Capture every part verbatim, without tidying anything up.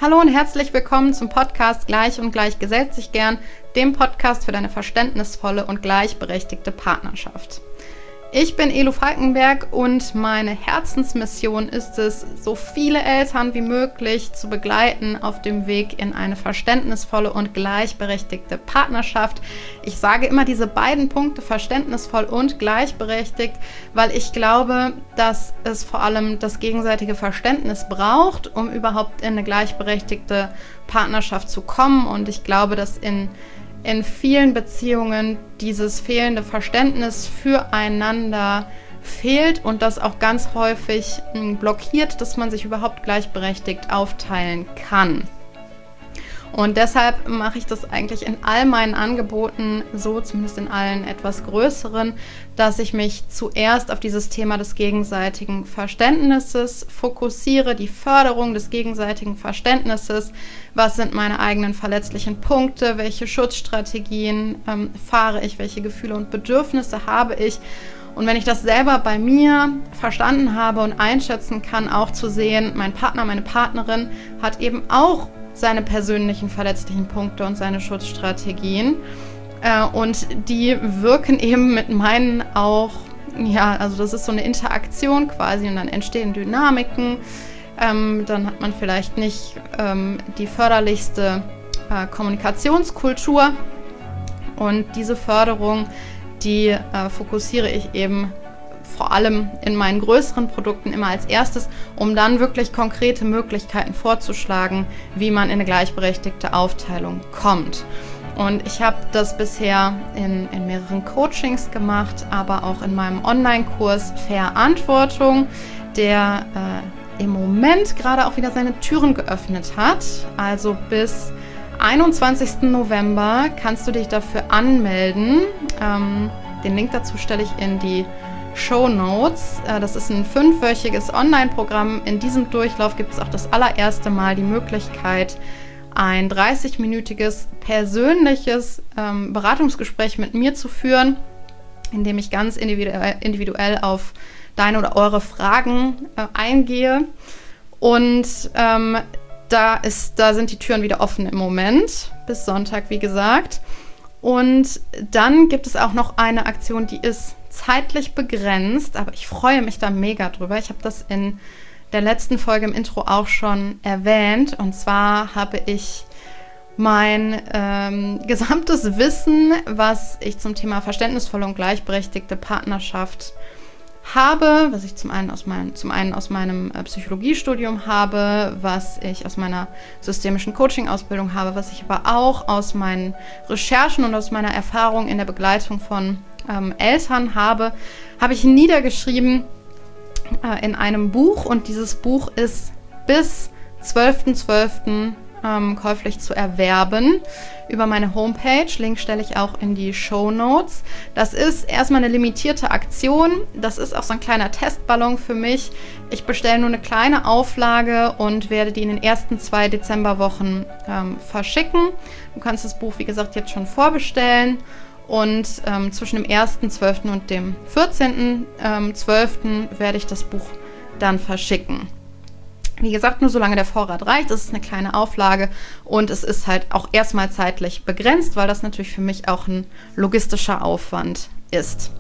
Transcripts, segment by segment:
Hallo und herzlich willkommen zum Podcast Gleich und Gleich gesellt sich gern, dem Podcast für deine verständnisvolle und gleichberechtigte Partnerschaft. Ich bin Elo Falkenberg und meine Herzensmission ist es, so viele Eltern wie möglich zu begleiten auf dem Weg in eine verständnisvolle und gleichberechtigte Partnerschaft. Ich sage immer diese beiden Punkte, verständnisvoll und gleichberechtigt, weil ich glaube, dass es vor allem das gegenseitige Verständnis braucht, um überhaupt in eine gleichberechtigte Partnerschaft zu kommen. Und ich glaube, dass in in vielen Beziehungen dieses fehlende Verständnis füreinander fehlt und das auch ganz häufig blockiert, dass man sich überhaupt gleichberechtigt aufteilen kann. Und deshalb mache ich das eigentlich in all meinen Angeboten so, zumindest in allen etwas größeren, dass ich mich zuerst auf dieses Thema des gegenseitigen Verständnisses fokussiere, die Förderung des gegenseitigen Verständnisses. Was sind meine eigenen verletzlichen Punkte? Welche Schutzstrategien ähm, fahre ich? Welche Gefühle und Bedürfnisse habe ich? Und wenn ich das selber bei mir verstanden habe und einschätzen kann, auch zu sehen, mein Partner, meine Partnerin hat eben auch seine persönlichen verletzlichen Punkte und seine Schutzstrategien. Äh, und die wirken eben mit meinen auch, ja, also das ist so eine Interaktion quasi und dann entstehen Dynamiken. Ähm, dann hat man vielleicht nicht ähm, die förderlichste äh, Kommunikationskultur. Und diese Förderung, die äh, fokussiere ich eben vor allem in meinen größeren Produkten immer als erstes, um dann wirklich konkrete Möglichkeiten vorzuschlagen, wie man in eine gleichberechtigte Aufteilung kommt. Und ich habe das bisher in, in mehreren Coachings gemacht, aber auch in meinem Online-Kurs Verantwortung, der äh, im Moment gerade auch wieder seine Türen geöffnet hat. Also bis einundzwanzigsten November kannst du dich dafür anmelden. Ähm, den Link dazu stelle ich in die Shownotes. Das ist ein fünfwöchiges Online-Programm. In diesem Durchlauf gibt es auch das allererste Mal die Möglichkeit, ein dreißigminütiges persönliches ähm, Beratungsgespräch mit mir zu führen, in dem ich ganz individuell, individuell auf deine oder eure Fragen äh, eingehe. Und ähm, da, ist, da sind die Türen wieder offen im Moment, bis Sonntag, wie gesagt. Und dann gibt es auch noch eine Aktion, die ist zeitlich begrenzt, aber ich freue mich da mega drüber. Ich habe das in der letzten Folge im Intro auch schon erwähnt. Und zwar habe ich mein ähm, gesamtes Wissen, was ich zum Thema verständnisvolle und gleichberechtigte Partnerschaft habe, was ich zum einen aus, mein, zum einen aus meinem äh, Psychologiestudium habe, was ich aus meiner systemischen Coaching-Ausbildung habe, was ich aber auch aus meinen Recherchen und aus meiner Erfahrung in der Begleitung von ähm, Eltern habe, habe ich niedergeschrieben äh, in einem Buch. Und dieses Buch ist bis zwölften zwölften Ähm, käuflich zu erwerben über meine Homepage. Link stelle ich auch in die Shownotes. Das ist erstmal eine limitierte Aktion. Das ist auch so ein kleiner Testballon für mich. Ich bestelle nur eine kleine Auflage und werde die in den ersten zwei Dezemberwochen ähm, verschicken. Du kannst das Buch, wie gesagt, jetzt schon vorbestellen. Und ähm, zwischen dem ersten zwölften und dem vierzehnten zwölften werde ich das Buch dann verschicken. Wie gesagt, nur solange der Vorrat reicht. Das ist eine kleine Auflage und es ist halt auch erstmal zeitlich begrenzt, weil das natürlich für mich auch ein logistischer Aufwand ist.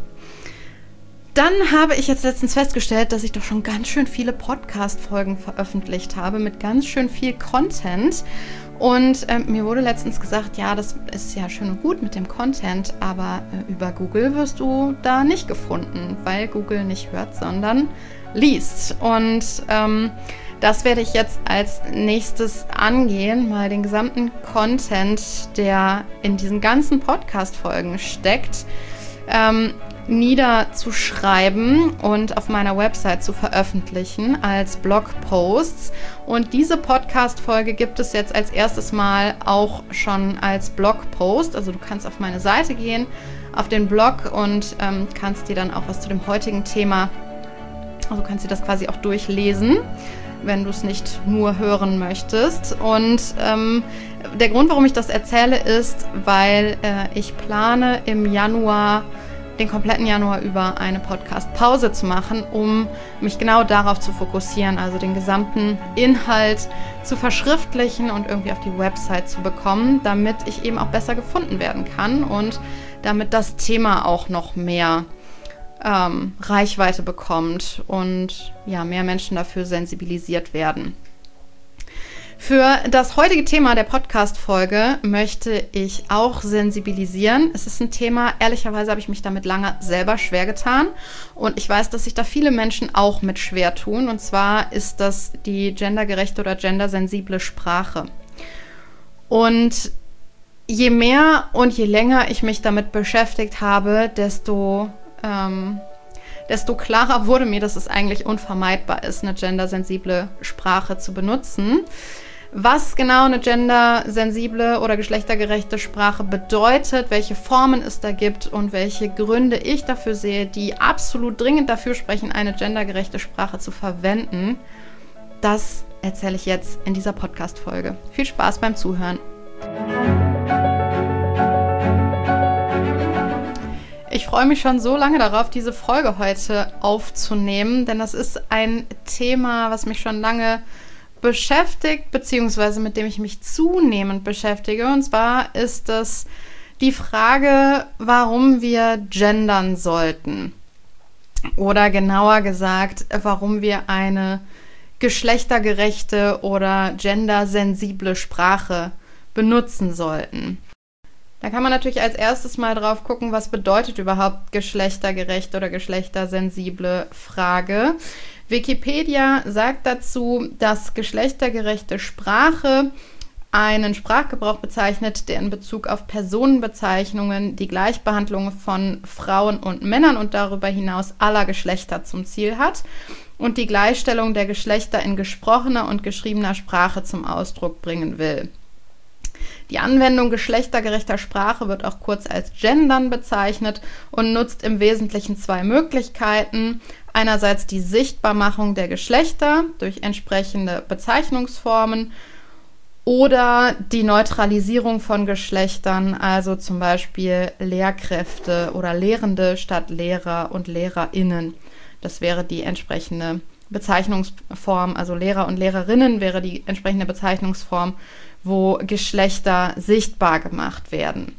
Dann habe ich jetzt letztens festgestellt, dass ich doch schon ganz schön viele Podcast-Folgen veröffentlicht habe mit ganz schön viel Content. Und äh, mir wurde letztens gesagt, ja, das ist ja schön und gut mit dem Content, aber äh, über Google wirst du da nicht gefunden, weil Google nicht hört, sondern liest. Und ähm, das werde ich jetzt als nächstes angehen, mal den gesamten Content, der in diesen ganzen Podcast-Folgen steckt, ähm, niederzuschreiben und auf meiner Website zu veröffentlichen als Blogposts. Und diese Podcast-Folge gibt es jetzt als erstes Mal auch schon als Blogpost. Also du kannst auf meine Seite gehen, auf den Blog und ähm, kannst dir dann auch was zu dem heutigen Thema, also kannst dir das quasi auch durchlesen, wenn du es nicht nur hören möchtest. Und ähm, der Grund, warum ich das erzähle, ist, weil äh, ich plane im Januar den kompletten Januar über eine Podcast-Pause zu machen, um mich genau darauf zu fokussieren, also den gesamten Inhalt zu verschriftlichen und irgendwie auf die Website zu bekommen, damit ich eben auch besser gefunden werden kann und damit das Thema auch noch mehr ähm, Reichweite bekommt und ja, mehr Menschen dafür sensibilisiert werden. Für das heutige Thema der Podcast-Folge möchte ich auch sensibilisieren. Es ist ein Thema, ehrlicherweise habe ich mich damit lange selber schwer getan und ich weiß, dass sich da viele Menschen auch mit schwer tun. Und zwar ist das die gendergerechte oder gendersensible Sprache. Und je mehr und je länger ich mich damit beschäftigt habe, desto, ähm, desto klarer wurde mir, dass es eigentlich unvermeidbar ist, eine gendersensible Sprache zu benutzen. Was genau eine gendersensible oder geschlechtergerechte Sprache bedeutet, welche Formen es da gibt und welche Gründe ich dafür sehe, die absolut dringend dafür sprechen, eine gendergerechte Sprache zu verwenden, das erzähle ich jetzt in dieser Podcast-Folge. Viel Spaß beim Zuhören. Ich freue mich schon so lange darauf, diese Folge heute aufzunehmen, denn das ist ein Thema, was mich schon lange beschäftigt, beziehungsweise mit dem ich mich zunehmend beschäftige. Und zwar ist es die Frage, warum wir gendern sollten. Oder genauer gesagt, warum wir eine geschlechtergerechte oder gendersensible Sprache benutzen sollten. Da kann man natürlich als erstes mal drauf gucken, was bedeutet überhaupt geschlechtergerechte oder geschlechtersensible Frage. Wikipedia sagt dazu, dass geschlechtergerechte Sprache einen Sprachgebrauch bezeichnet, der in Bezug auf Personenbezeichnungen die Gleichbehandlung von Frauen und Männern und darüber hinaus aller Geschlechter zum Ziel hat und die Gleichstellung der Geschlechter in gesprochener und geschriebener Sprache zum Ausdruck bringen will. Die Anwendung geschlechtergerechter Sprache wird auch kurz als Gendern bezeichnet und nutzt im Wesentlichen zwei Möglichkeiten. Einerseits die Sichtbarmachung der Geschlechter durch entsprechende Bezeichnungsformen oder die Neutralisierung von Geschlechtern, also zum Beispiel Lehrkräfte oder Lehrende statt Lehrer und LehrerInnen. Das wäre die entsprechende Bezeichnungsform, also Lehrer und Lehrerinnen wäre die entsprechende Bezeichnungsform, wo Geschlechter sichtbar gemacht werden.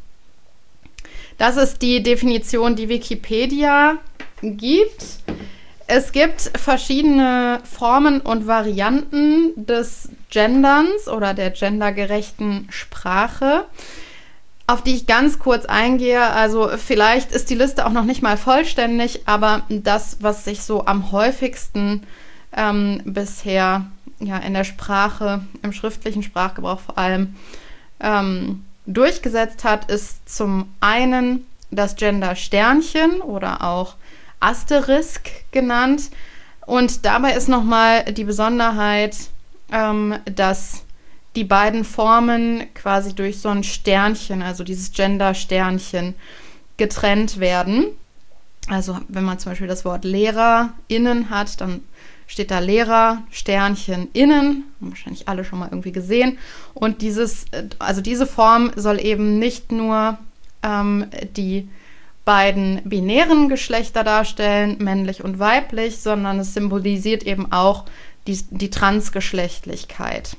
Das ist die Definition, die Wikipedia gibt. Es gibt verschiedene Formen und Varianten des Genderns oder der gendergerechten Sprache, auf die ich ganz kurz eingehe. Also vielleicht ist die Liste auch noch nicht mal vollständig, aber das, was sich so am häufigsten ähm, bisher ja, in der Sprache, im schriftlichen Sprachgebrauch vor allem, ähm, durchgesetzt hat, ist zum einen das Gender-Sternchen oder auch Asterisk genannt. Und dabei ist nochmal die Besonderheit, ähm, dass die beiden Formen quasi durch so ein Sternchen, also dieses Gender-Sternchen, getrennt werden. Also wenn man zum Beispiel das Wort LehrerInnen hat, dann steht da Lehrer, Sternchen, Innen, haben wahrscheinlich alle schon mal irgendwie gesehen. Und dieses, also diese Form soll eben nicht nur ähm, die beiden binären Geschlechter darstellen, männlich und weiblich, sondern es symbolisiert eben auch die, die Transgeschlechtlichkeit.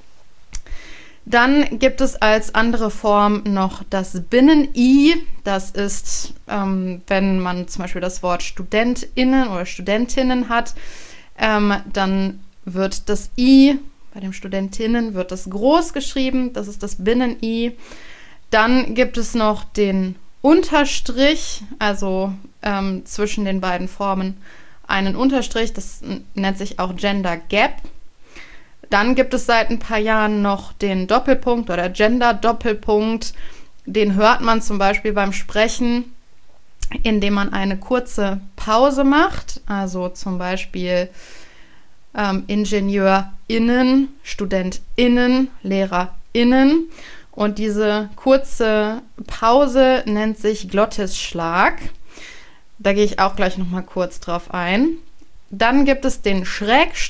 Dann gibt es als andere Form noch das Binnen-I. Das ist, ähm, wenn man zum Beispiel das Wort StudentInnen oder Studentinnen hat, ähm, dann wird das I, bei den Studentinnen wird das groß geschrieben, das ist das Binnen-I. Dann gibt es noch den Unterstrich, also ähm, zwischen den beiden Formen einen Unterstrich, das nennt sich auch Gender Gap. Dann gibt es seit ein paar Jahren noch den Doppelpunkt oder Gender-Doppelpunkt. Den hört man zum Beispiel beim Sprechen, indem man eine kurze Pause macht. Also zum Beispiel ähm, IngenieurInnen, StudentInnen, LehrerInnen. Und diese kurze Pause nennt sich Glottisschlag. Da gehe ich auch gleich nochmal kurz drauf ein. Dann gibt es den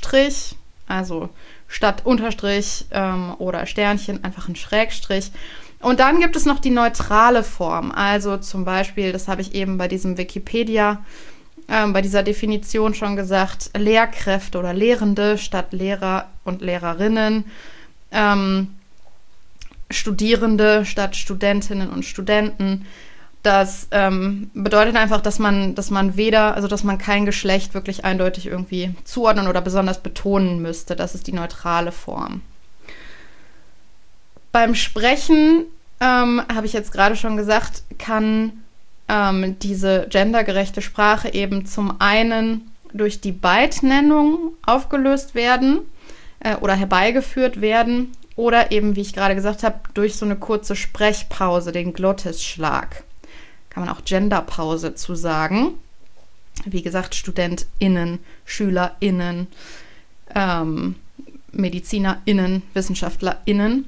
Schrägstrich, also statt Unterstrich ähm, oder Sternchen einfach ein Schrägstrich. Und dann gibt es noch die neutrale Form. Also zum Beispiel, das habe ich eben bei diesem Wikipedia, äh, bei dieser Definition schon gesagt, Lehrkräfte oder Lehrende statt Lehrer und Lehrerinnen, ähm, Studierende statt Studentinnen und Studenten. Das ähm, bedeutet einfach, dass man, dass man weder, also dass man kein Geschlecht wirklich eindeutig irgendwie zuordnen oder besonders betonen müsste. Das ist die neutrale Form. Beim Sprechen, ähm, habe ich jetzt gerade schon gesagt, kann ähm, diese gendergerechte Sprache eben zum einen durch die Beidnennung aufgelöst werden äh, oder herbeigeführt werden oder eben, wie ich gerade gesagt habe, durch so eine kurze Sprechpause, den Glottisschlag. Kann man auch Genderpause zu sagen. Wie gesagt, StudentInnen, SchülerInnen, ähm, MedizinerInnen, WissenschaftlerInnen.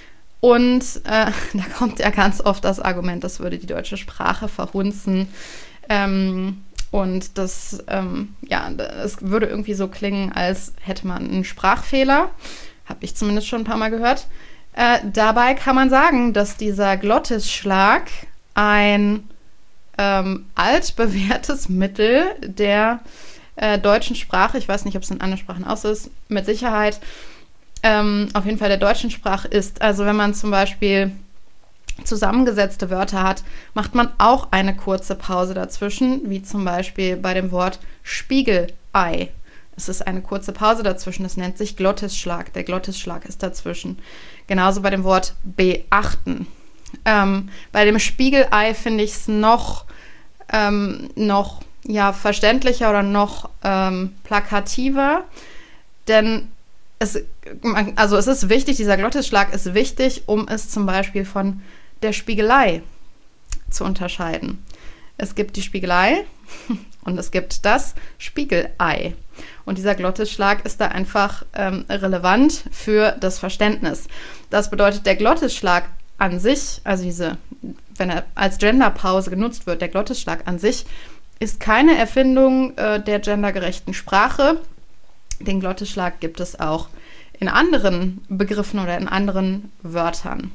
Und äh, da kommt ja ganz oft das Argument, das würde die deutsche Sprache verhunzen. Ähm, und das, ähm, ja, es würde irgendwie so klingen, als hätte man einen Sprachfehler. Habe ich zumindest schon ein paar Mal gehört. Äh, dabei kann man sagen, dass dieser Glottisschlag ein ähm, altbewährtes Mittel der äh, deutschen Sprache, ich weiß nicht, ob es in anderen Sprachen auch so ist, mit Sicherheit, ähm, auf jeden Fall der deutschen Sprache ist. Also wenn man zum Beispiel zusammengesetzte Wörter hat, macht man auch eine kurze Pause dazwischen, wie zum Beispiel bei dem Wort Spiegelei. Es ist eine kurze Pause dazwischen, das nennt sich Glottisschlag. Der Glottisschlag ist dazwischen. Genauso bei dem Wort beachten. Ähm, bei dem Spiegelei finde ich es noch, ähm, noch ja, verständlicher oder noch ähm, plakativer, denn es, also es ist wichtig, dieser Glottisschlag ist wichtig, um es zum Beispiel von der Spiegelei zu unterscheiden. Es gibt die Spiegelei und es gibt das Spiegelei. Und dieser Glottisschlag ist da einfach ähm, relevant für das Verständnis. Das bedeutet, der Glottisschlag an sich, also diese, wenn er als Genderpause genutzt wird, der Glottisschlag an sich, ist keine Erfindung äh, der gendergerechten Sprache. Den Glottisschlag gibt es auch in anderen Begriffen oder in anderen Wörtern.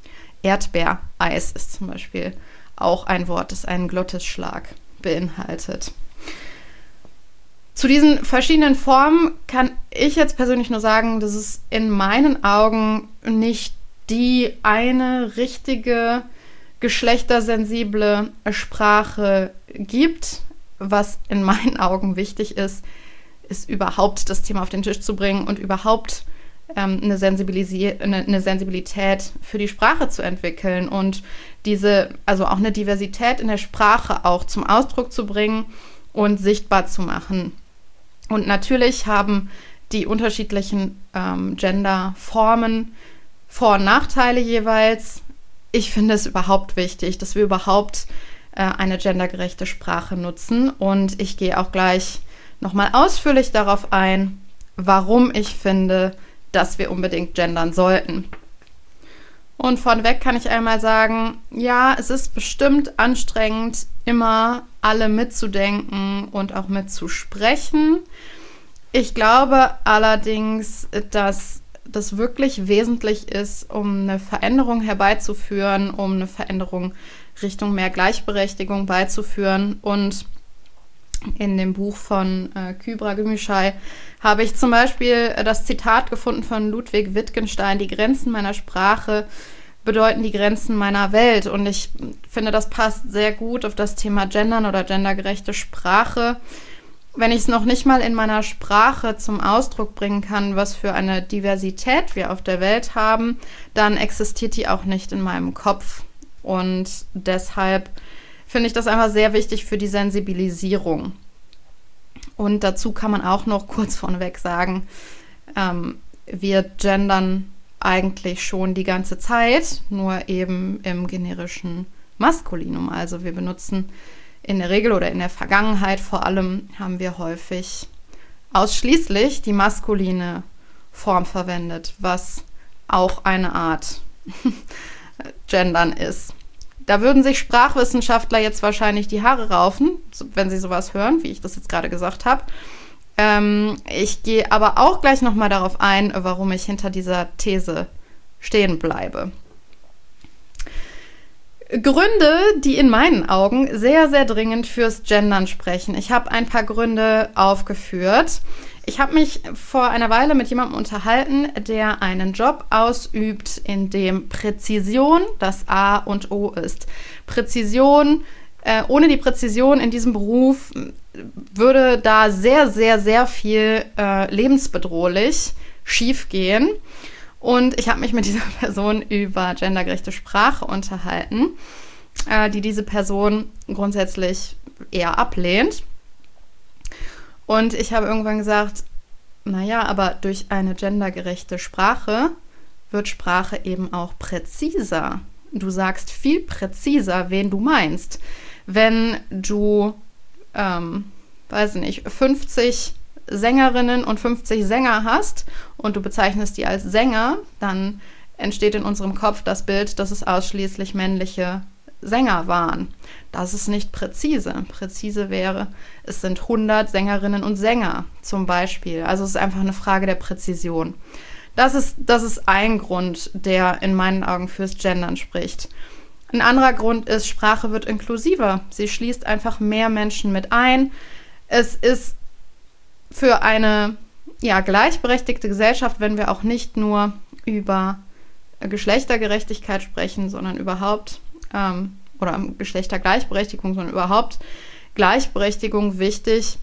Erdbeereis ist zum Beispiel auch ein Wort, das einen Glottisschlag beinhaltet. Zu diesen verschiedenen Formen kann ich jetzt persönlich nur sagen, dass es in meinen Augen nicht die eine richtige geschlechtersensible Sprache gibt. Was in meinen Augen wichtig ist, ist überhaupt das Thema auf den Tisch zu bringen und überhaupt ähm, eine, Sensibilisi- eine, eine Sensibilität für die Sprache zu entwickeln und diese, also auch eine Diversität in der Sprache auch zum Ausdruck zu bringen und sichtbar zu machen. Und natürlich haben die unterschiedlichen ähm, Genderformen Vor- und Nachteile jeweils. Ich finde es überhaupt wichtig, dass wir überhaupt äh, eine gendergerechte Sprache nutzen. Und ich gehe auch gleich nochmal ausführlich darauf ein, warum ich finde, dass wir unbedingt gendern sollten. Und vorneweg kann ich einmal sagen, ja, es ist bestimmt anstrengend, immer alle mitzudenken und auch mitzusprechen. Ich glaube allerdings, dass das wirklich wesentlich ist, um eine Veränderung herbeizuführen, um eine Veränderung Richtung mehr Gleichberechtigung beizuführen. Und in dem Buch von äh, Kübra Gümüşay habe ich zum Beispiel das Zitat gefunden von Ludwig Wittgenstein: Die Grenzen meiner Sprache bedeuten die Grenzen meiner Welt. Und ich finde, das passt sehr gut auf das Thema Gendern oder gendergerechte Sprache. Wenn ich es noch nicht mal in meiner Sprache zum Ausdruck bringen kann, was für eine Diversität wir auf der Welt haben, dann existiert die auch nicht in meinem Kopf. Und deshalb finde ich das einfach sehr wichtig für die Sensibilisierung. Und dazu kann man auch noch kurz vorneweg sagen, ähm, wir gendern eigentlich schon die ganze Zeit, nur eben im generischen Maskulinum. Also wir benutzen in der Regel oder in der Vergangenheit vor allem haben wir häufig ausschließlich die maskuline Form verwendet, was auch eine Art Gendern ist. Da würden sich Sprachwissenschaftler jetzt wahrscheinlich die Haare raufen, wenn sie sowas hören, wie ich das jetzt gerade gesagt habe. Ähm, ich gehe aber auch gleich nochmal darauf ein, warum ich hinter dieser These stehen bleibe. Gründe, die in meinen Augen sehr, sehr dringend fürs Gendern sprechen. Ich habe ein paar Gründe aufgeführt. Ich habe mich vor einer Weile mit jemandem unterhalten, der einen Job ausübt, in dem Präzision das A und O ist. Präzision, äh, ohne die Präzision in diesem Beruf würde da sehr, sehr, sehr viel äh, lebensbedrohlich schiefgehen. Und ich habe mich mit dieser Person über gendergerechte Sprache unterhalten, äh, die diese Person grundsätzlich eher ablehnt. Und ich habe irgendwann gesagt, naja, aber durch eine gendergerechte Sprache wird Sprache eben auch präziser. Du sagst viel präziser, wen du meinst. Wenn du, ähm, weiß nicht, fünfzig Sängerinnen und fünfzig Sänger hast und du bezeichnest die als Sänger, dann entsteht in unserem Kopf das Bild, dass es ausschließlich männliche Sänger waren. Das ist nicht präzise. Präzise wäre, es sind hundert Sängerinnen und Sänger zum Beispiel. Also es ist einfach eine Frage der Präzision. Das ist, das ist ein Grund, der in meinen Augen fürs Gendern spricht. Ein anderer Grund ist, Sprache wird inklusiver. Sie schließt einfach mehr Menschen mit ein. Es ist für eine ja, gleichberechtigte Gesellschaft, wenn wir auch nicht nur über Geschlechtergerechtigkeit sprechen, sondern überhaupt, ähm, oder Geschlechtergleichberechtigung, sondern überhaupt Gleichberechtigung wichtig,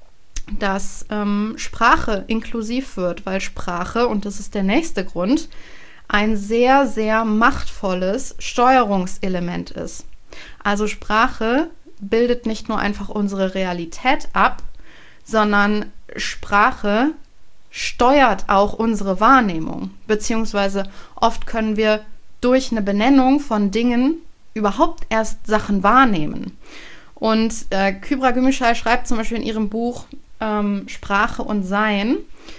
dass ähm, Sprache inklusiv wird, weil Sprache, und das ist der nächste Grund, ein sehr, sehr machtvolles Steuerungselement ist. Also Sprache bildet nicht nur einfach unsere Realität ab, sondern Sprache steuert auch unsere Wahrnehmung, beziehungsweise oft können wir durch eine Benennung von Dingen überhaupt erst Sachen wahrnehmen. Und äh, Kübra Gümüşay schreibt zum Beispiel in ihrem Buch ähm, Sprache und Sein,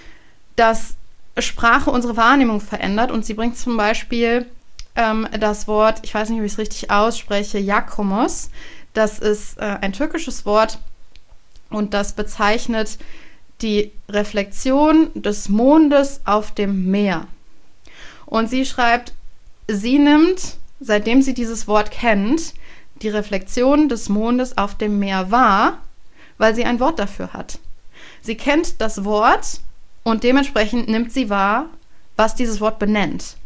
dass Sprache unsere Wahrnehmung verändert, und sie bringt zum Beispiel ähm, das Wort, ich weiß nicht, wie ich es richtig ausspreche, Yakomos. Das ist äh, ein türkisches Wort, und das bezeichnet die Reflexion des Mondes auf dem Meer. Und sie schreibt, sie nimmt, seitdem sie dieses Wort kennt, die Reflexion des Mondes auf dem Meer wahr, weil sie ein Wort dafür hat. Sie kennt das Wort und dementsprechend nimmt sie wahr, was dieses Wort benennt.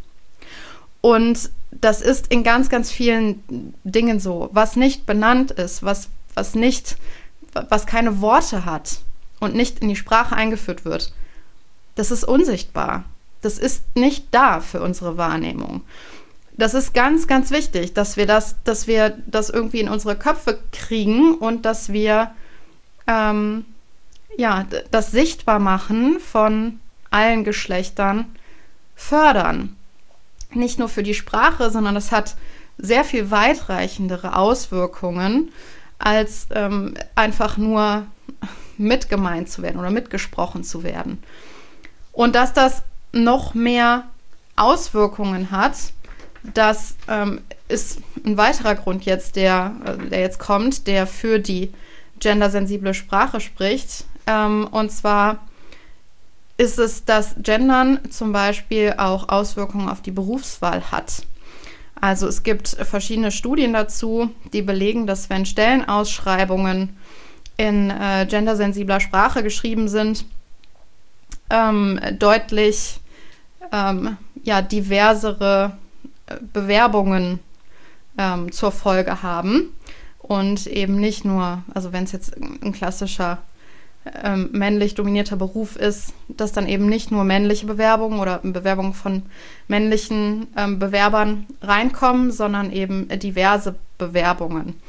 Und das ist in ganz, ganz vielen Dingen so. Was nicht benannt ist, was, was nicht was keine Worte hat und nicht in die Sprache eingeführt wird, das ist unsichtbar. Das ist nicht da für unsere Wahrnehmung. Das ist ganz, ganz wichtig, dass wir das, dass wir das irgendwie in unsere Köpfe kriegen und dass wir ähm, ja, das Sichtbarmachen von allen Geschlechtern fördern. Nicht nur für die Sprache, sondern das hat sehr viel weitreichendere Auswirkungen, als ähm, einfach nur mitgemeint zu werden oder mitgesprochen zu werden. Und dass das noch mehr Auswirkungen hat, das ähm, ist ein weiterer Grund jetzt, der, der jetzt kommt, der für die gendersensible Sprache spricht. Ähm, und zwar ist es, dass Gendern zum Beispiel auch Auswirkungen auf die Berufswahl hat. Also es gibt verschiedene Studien dazu, die belegen, dass wenn Stellenausschreibungen in äh, gendersensibler Sprache geschrieben sind, ähm, deutlich ähm, ja, diversere Bewerbungen ähm, zur Folge haben und eben nicht nur, also wenn es jetzt ein klassischer ähm, männlich dominierter Beruf ist, dass dann eben nicht nur männliche Bewerbungen oder Bewerbungen von männlichen ähm, Bewerbern reinkommen, sondern eben diverse Bewerbungen.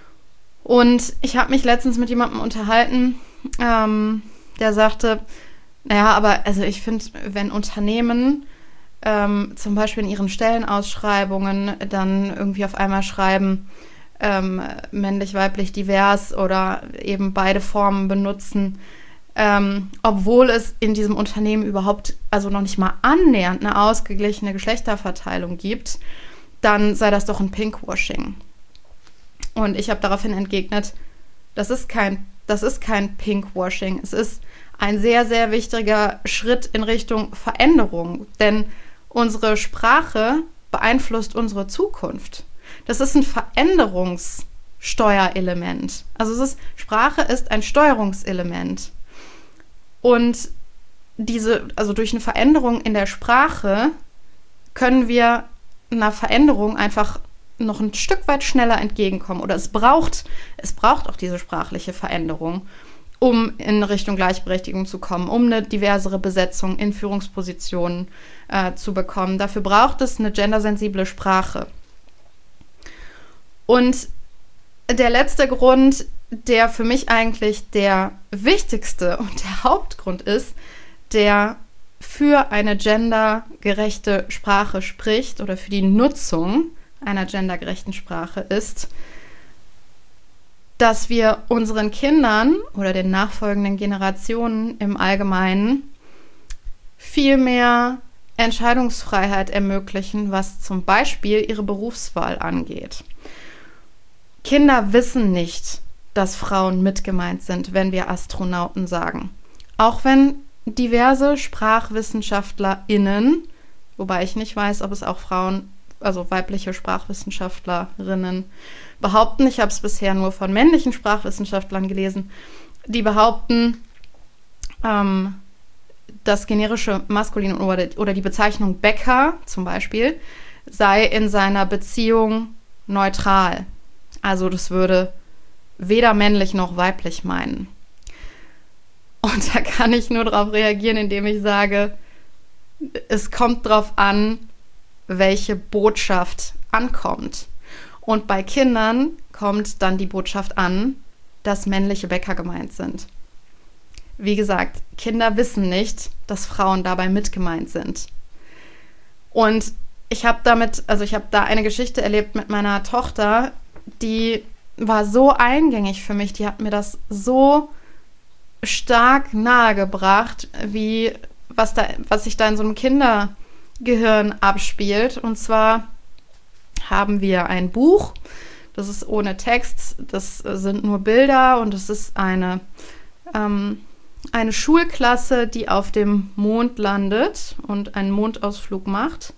Und ich habe mich letztens mit jemandem unterhalten, ähm, der sagte, naja, aber also ich finde, wenn Unternehmen ähm, zum Beispiel in ihren Stellenausschreibungen dann irgendwie auf einmal schreiben, ähm, männlich, weiblich, divers oder eben beide Formen benutzen, ähm, obwohl es in diesem Unternehmen überhaupt, also noch nicht mal annähernd eine ausgeglichene Geschlechterverteilung gibt, dann sei das doch ein Pinkwashing. Und ich habe daraufhin entgegnet, das ist kein, das ist kein Pinkwashing. Es ist ein sehr, sehr wichtiger Schritt in Richtung Veränderung, denn unsere Sprache beeinflusst unsere Zukunft. Das ist ein Veränderungssteuerelement. Also es ist, Sprache ist ein Steuerungselement. Und diese, also durch eine Veränderung in der Sprache können wir einer Veränderung einfach noch ein Stück weit schneller entgegenkommen. Oder es braucht, es braucht auch diese sprachliche Veränderung, um in Richtung Gleichberechtigung zu kommen, um eine diversere Besetzung in Führungspositionen äh, zu bekommen. Dafür braucht es eine gendersensible Sprache. Und der letzte Grund, der für mich eigentlich der wichtigste und der Hauptgrund ist, der für eine gendergerechte Sprache spricht oder für die Nutzung einer gendergerechten Sprache ist, dass wir unseren Kindern oder den nachfolgenden Generationen im Allgemeinen viel mehr Entscheidungsfreiheit ermöglichen, was zum Beispiel ihre Berufswahl angeht. Kinder wissen nicht, dass Frauen mit gemeint sind, wenn wir Astronauten sagen. Auch wenn diverse SprachwissenschaftlerInnen, wobei ich nicht weiß, ob es auch Frauen, also weibliche Sprachwissenschaftlerinnen behaupten, ich habe es bisher nur von männlichen Sprachwissenschaftlern gelesen, die behaupten, ähm, das generische Maskulin oder, oder die Bezeichnung Bäcker zum Beispiel sei in seiner Beziehung neutral. Also das würde weder männlich noch weiblich meinen. Und da kann ich nur darauf reagieren, indem ich sage, es kommt darauf an, welche Botschaft ankommt. Und bei Kindern kommt dann die Botschaft an, dass männliche Bäcker gemeint sind. Wie gesagt, Kinder wissen nicht, dass Frauen dabei mit gemeint sind. Und ich habe damit, also ich habe da eine Geschichte erlebt mit meiner Tochter, die war so eingängig für mich, die hat mir das so stark nahegebracht, wie was da, was sich da in so einem Kindergehirn abspielt. Und zwar haben wir ein Buch, das ist ohne Text, das sind nur Bilder und es ist eine, ähm, eine Schulklasse, die auf dem Mond landet und einen Mondausflug macht.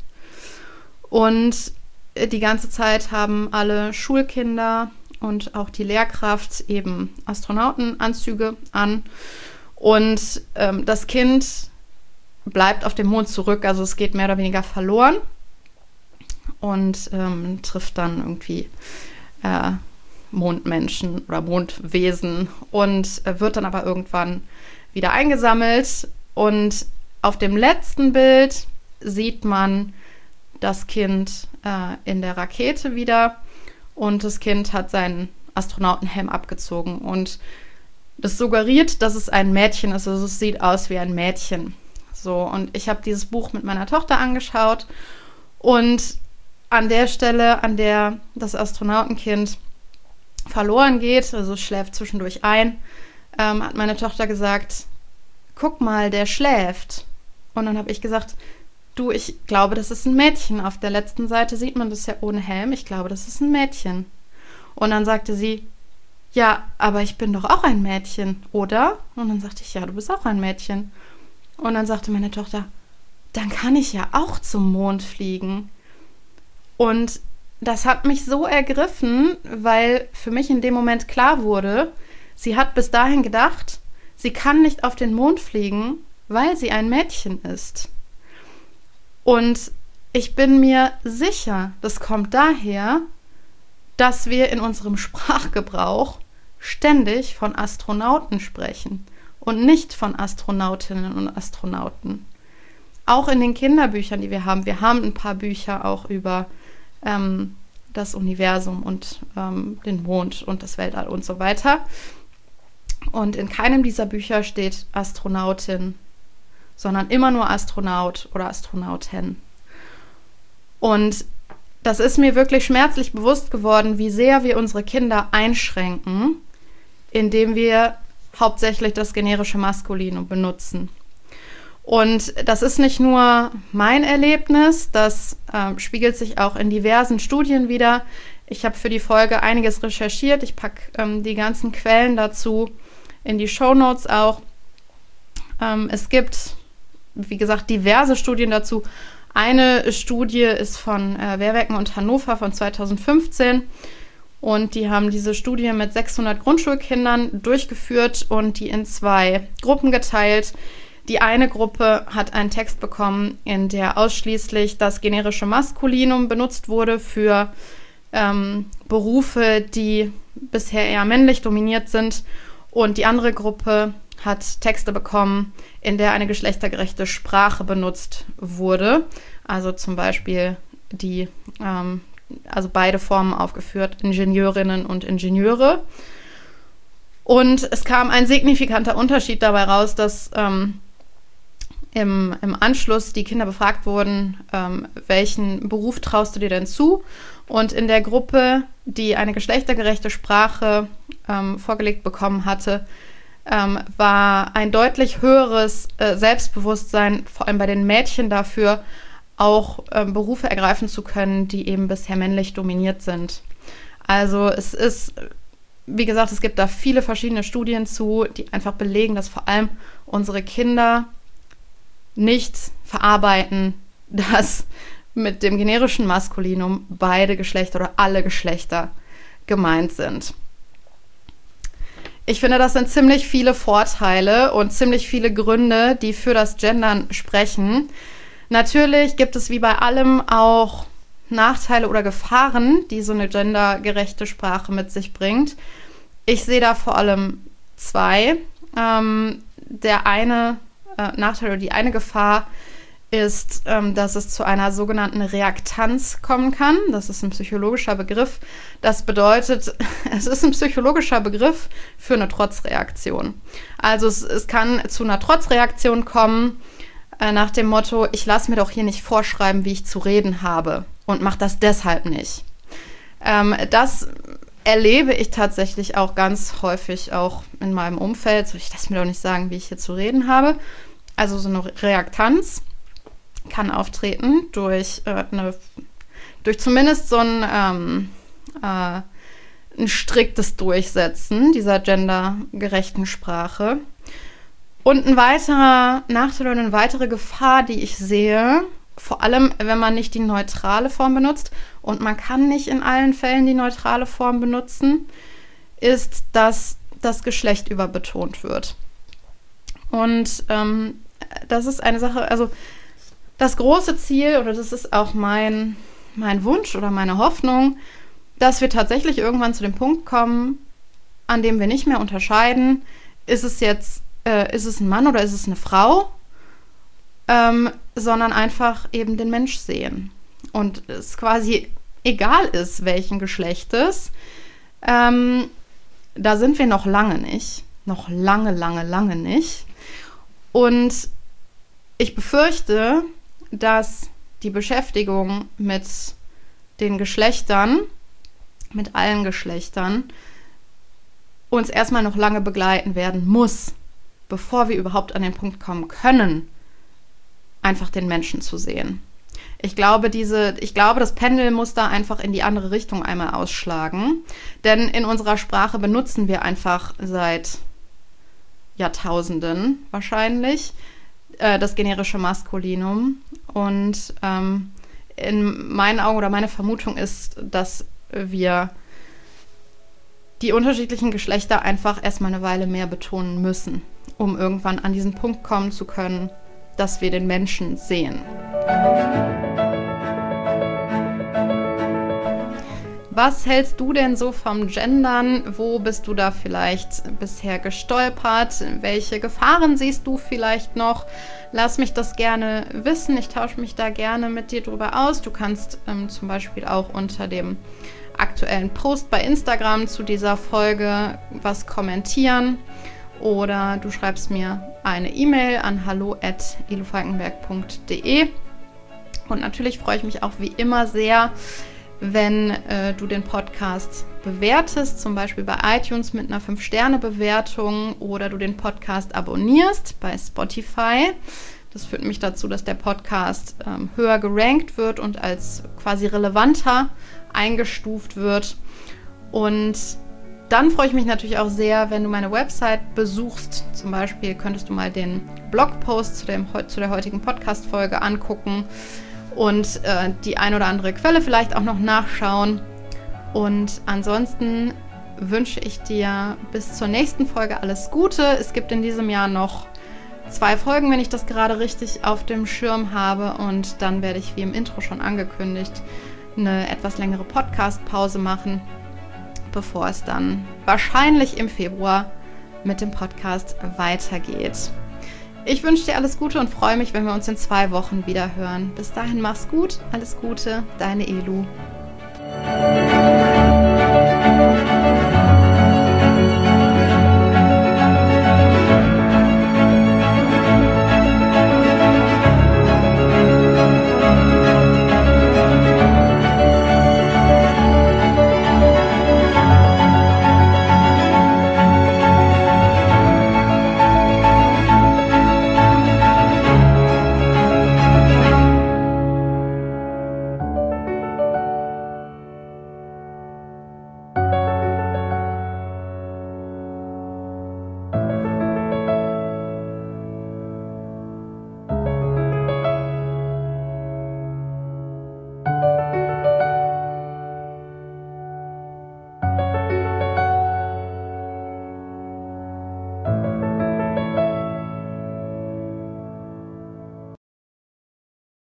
Und die ganze Zeit haben alle Schulkinder und auch die Lehrkraft eben Astronautenanzüge an. Und ähm, das Kind bleibt auf dem Mond zurück, also es geht mehr oder weniger verloren und ähm, trifft dann irgendwie äh, Mondmenschen oder Mondwesen und äh, wird dann aber irgendwann wieder eingesammelt. Und auf dem letzten Bild sieht man das Kind äh, in der Rakete wieder. Und das Kind hat seinen Astronautenhelm abgezogen. Und das suggeriert, dass es ein Mädchen ist. Also es sieht aus wie ein Mädchen. So, und ich habe dieses Buch mit meiner Tochter angeschaut. Und an der Stelle, an der das Astronautenkind verloren geht, also schläft zwischendurch ein, ähm, hat meine Tochter gesagt, guck mal, der schläft. Und dann habe ich gesagt, du, ich glaube, das ist ein Mädchen. Auf der letzten Seite sieht man das ja ohne Helm. Ich glaube, das ist ein Mädchen. Und dann sagte sie, ja, aber ich bin doch auch ein Mädchen, oder? Und dann sagte ich, ja, du bist auch ein Mädchen. Und dann sagte meine Tochter, dann kann ich ja auch zum Mond fliegen. Und das hat mich so ergriffen, weil für mich in dem Moment klar wurde, sie hat bis dahin gedacht, sie kann nicht auf den Mond fliegen, weil sie ein Mädchen ist. Und ich bin mir sicher, das kommt daher, dass wir in unserem Sprachgebrauch ständig von Astronauten sprechen und nicht von Astronautinnen und Astronauten. Auch in den Kinderbüchern, die wir haben. Wir haben ein paar Bücher auch über ähm, das Universum und ähm, den Mond und das Weltall und so weiter. Und in keinem dieser Bücher steht Astronautin, sondern immer nur Astronaut oder Astronautin. Und das ist mir wirklich schmerzlich bewusst geworden, wie sehr wir unsere Kinder einschränken, indem wir hauptsächlich das generische Maskulinum benutzen. Und das ist nicht nur mein Erlebnis, das äh, spiegelt sich auch in diversen Studien wider. Ich habe für die Folge einiges recherchiert. Ich packe ähm, die ganzen Quellen dazu in die Shownotes auch. Ähm, es gibt, wie gesagt, diverse Studien dazu, Eine Studie ist von äh, Wehrwerken und Hannover von zweitausendfünfzehn und die haben diese Studie mit sechshundert Grundschulkindern durchgeführt und die in zwei Gruppen geteilt. Die eine Gruppe hat einen Text bekommen, in der ausschließlich das generische Maskulinum benutzt wurde für ähm, Berufe, die bisher eher männlich dominiert sind. Und die andere Gruppe hat Texte bekommen, in der eine geschlechtergerechte Sprache benutzt wurde. Also zum Beispiel die, ähm, also beide Formen aufgeführt, Ingenieurinnen und Ingenieure. Und es kam ein signifikanter Unterschied dabei raus, dass ähm, im, im Anschluss die Kinder befragt wurden, ähm, welchen Beruf traust du dir denn zu? Und in der Gruppe, die eine geschlechtergerechte Sprache ähm, vorgelegt bekommen hatte, ähm, war ein deutlich höheres äh, Selbstbewusstsein, vor allem bei den Mädchen dafür, auch ähm, Berufe ergreifen zu können, die eben bisher männlich dominiert sind. Also es ist, wie gesagt, es gibt da viele verschiedene Studien zu, die einfach belegen, dass vor allem unsere Kinder nicht verarbeiten, dass mit dem generischen Maskulinum beide Geschlechter oder alle Geschlechter gemeint sind. Ich finde, das sind ziemlich viele Vorteile und ziemlich viele Gründe, die für das Gendern sprechen. Natürlich gibt es wie bei allem auch Nachteile oder Gefahren, die so eine gendergerechte Sprache mit sich bringt. Ich sehe da vor allem zwei. Ähm, der eine äh, Nachteil oder die eine Gefahr ist, ähm, dass es zu einer sogenannten Reaktanz kommen kann. Das ist ein psychologischer Begriff. Das bedeutet, es ist ein psychologischer Begriff für eine Trotzreaktion. Also es, es kann zu einer Trotzreaktion kommen, äh, nach dem Motto, ich lasse mir doch hier nicht vorschreiben, wie ich zu reden habe und mache das deshalb nicht. Ähm, das erlebe ich tatsächlich auch ganz häufig auch in meinem Umfeld. Ich lasse mir doch nicht sagen, wie ich hier zu reden habe. Also so eine Reaktanz kann auftreten durch, äh, eine, durch zumindest so ein, ähm, äh, ein striktes Durchsetzen dieser gendergerechten Sprache. Und ein weiterer Nachteil oder eine weitere Gefahr, die ich sehe, vor allem, wenn man nicht die neutrale Form benutzt, und man kann nicht in allen Fällen die neutrale Form benutzen, ist, dass das Geschlecht überbetont wird. Und ähm, das ist eine Sache, also das große Ziel, oder das ist auch mein, mein Wunsch oder meine Hoffnung, dass wir tatsächlich irgendwann zu dem Punkt kommen, an dem wir nicht mehr unterscheiden, ist es jetzt, äh, ist es ein Mann oder ist es eine Frau, ähm, sondern einfach eben den Mensch sehen. Und es quasi egal ist, welchen Geschlechtes, ähm, da sind wir noch lange nicht. Noch lange, lange, lange nicht. Und ich befürchte, dass die Beschäftigung mit den Geschlechtern, mit allen Geschlechtern, uns erstmal noch lange begleiten werden muss, bevor wir überhaupt an den Punkt kommen können, einfach den Menschen zu sehen. Ich glaube, diese, ich glaube, das Pendel muss da einfach in die andere Richtung einmal ausschlagen, denn in unserer Sprache benutzen wir einfach seit Jahrtausenden wahrscheinlich das generische Maskulinum. Und ähm, in meinen Augen oder meine Vermutung ist, dass wir die unterschiedlichen Geschlechter einfach erstmal eine Weile mehr betonen müssen, um irgendwann an diesen Punkt kommen zu können, dass wir den Menschen sehen. Was hältst du denn so vom Gendern? Wo bist du da vielleicht bisher gestolpert? Welche Gefahren siehst du vielleicht noch? Lass mich das gerne wissen. Ich tausche mich da gerne mit dir drüber aus. Du kannst ähm, zum Beispiel auch unter dem aktuellen Post bei Instagram zu dieser Folge was kommentieren. Oder du schreibst mir eine E-Mail an hallo at elufalkenberg punkt de. Und natürlich freue ich mich auch wie immer sehr, wenn äh, du den Podcast bewertest, zum Beispiel bei iTunes mit einer fünf Sterne Bewertung oder du den Podcast abonnierst bei Spotify. Das führt mich dazu, dass der Podcast ähm, höher gerankt wird und als quasi relevanter eingestuft wird. Und dann freue ich mich natürlich auch sehr, wenn du meine Website besuchst. Zum Beispiel könntest du mal den Blogpost zu, dem, zu der heutigen Podcast-Folge angucken. und äh, die ein oder andere Quelle vielleicht auch noch nachschauen. Und ansonsten wünsche ich dir bis zur nächsten Folge alles Gute. Es gibt in diesem Jahr noch zwei Folgen, wenn ich das gerade richtig auf dem Schirm habe. Und dann werde ich, wie im Intro schon angekündigt, eine etwas längere Podcast-Pause machen, bevor es dann wahrscheinlich im Februar mit dem Podcast weitergeht. Ich wünsche dir alles Gute und freue mich, wenn wir uns in zwei Wochen wieder hören. Bis dahin mach's gut, alles Gute, deine Elu.